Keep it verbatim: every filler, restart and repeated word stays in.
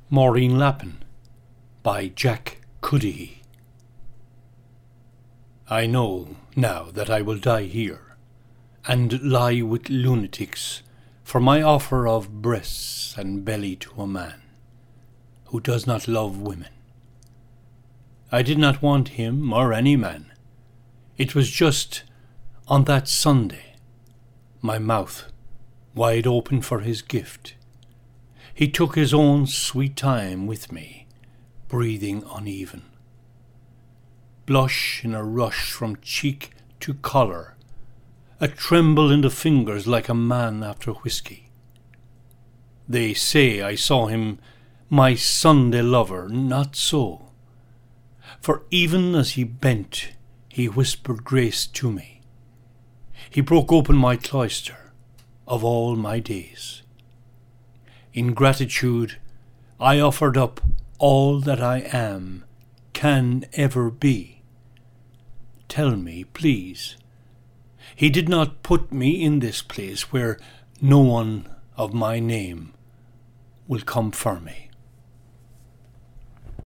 Maureen Lappin by Jack Cuddihy. I know now that I will die here, and lie with lunatics for my offer of breasts and belly to a man who does not love women. I did not want him or any man. It was just on that Sunday, my mouth wide open for his gift. He took his own sweet time with me, breathing uneven. Blush in a rush from cheek to collar, a tremble in the fingers like a man after whiskey. They say I saw him my Sunday lover, not so. For even as he bent, he whispered grace to me. He broke open my cloister of all my days. In gratitude, I offered up all that I am, can ever be. Tell me, please, he did not put me in this place where no one of my name will come for me.